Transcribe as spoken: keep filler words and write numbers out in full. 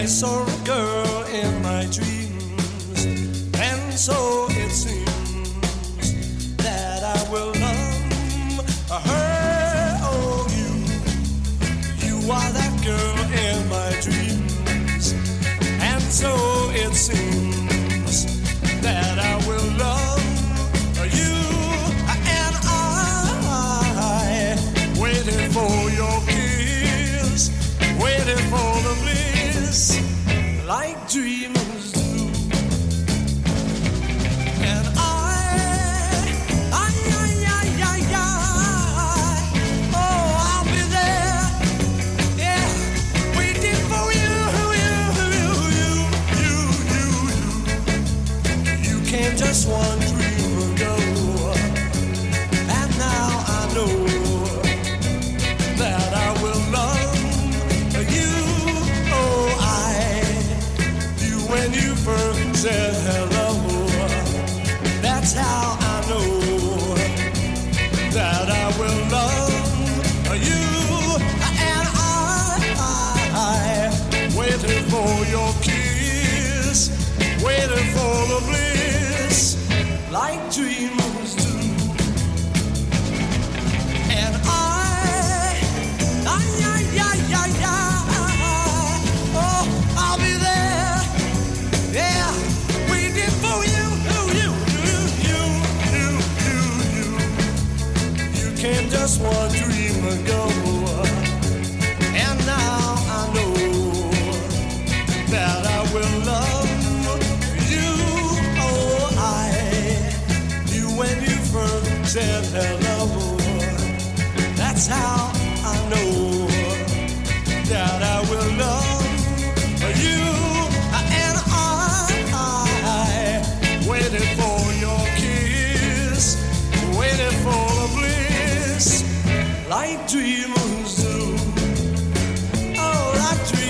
I saw a girl in my dreams, and so it seems that I will love her. Oh, you, you are that girl in my dreams, and so it seems that I will love you. And I waited for your kiss, waited for the bliss, like dreamers do. And I, I, I, I, I, I, oh, I'll be there, yeah, waiting for you, you, you, you, you, you. You came just one dream ago, and now I know that I will love you. Oh, I, you when you first said hello, that's how I know that I will love you. And I, I waited for your kiss, waited for the bliss, like dreamers do. And I, I, I, I, I, I, oh, I'll be there, yeah, waiting for you, you, you, you, you, you, you. You came just one dream ago, and now I know that I will love you. Oh, I, you when you first said hello, that's how I know that I will love you. And I, I waited for your kiss, waited for the bliss, like dreamers do. Oh, like dreamers.